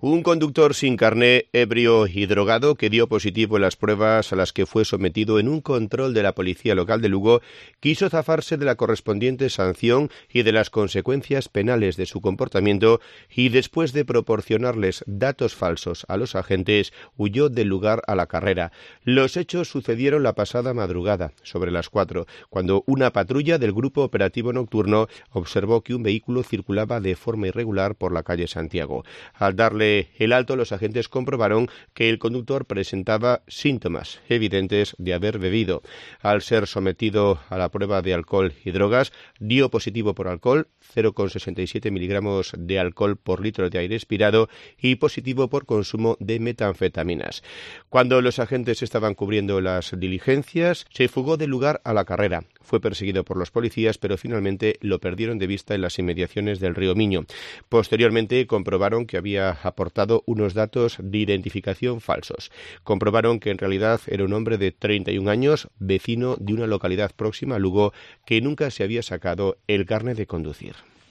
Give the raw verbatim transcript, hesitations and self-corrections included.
Un conductor sin carné, ebrio y drogado, que dio positivo en las pruebas a las que fue sometido en un control de la policía local de Lugo, quiso zafarse de la correspondiente sanción y de las consecuencias penales de su comportamiento y, después de proporcionarles datos falsos a los agentes, huyó del lugar a la carrera. Los hechos sucedieron la pasada madrugada, sobre las cuatro, cuando una patrulla del Grupo Operativo Nocturno observó que un vehículo circulaba de forma irregular por la calle Santiago. Al darle el alto, los agentes comprobaron que el conductor presentaba síntomas evidentes de haber bebido. Al ser sometido a la prueba de alcohol y drogas, dio positivo por alcohol, cero coma sesenta y siete miligramos de alcohol por litro de aire expirado, y positivo por consumo de metanfetaminas. Cuando los agentes estaban cubriendo las diligencias, se fugó del lugar a la carrera. Fue perseguido por los policías, pero finalmente lo perdieron de vista en las inmediaciones del río Miño. Posteriormente comprobaron que había aportado unos datos de identificación falsos. Comprobaron que en realidad era un hombre de treinta y un años, vecino de una localidad próxima a Lugo, que nunca se había sacado el carné de conducir.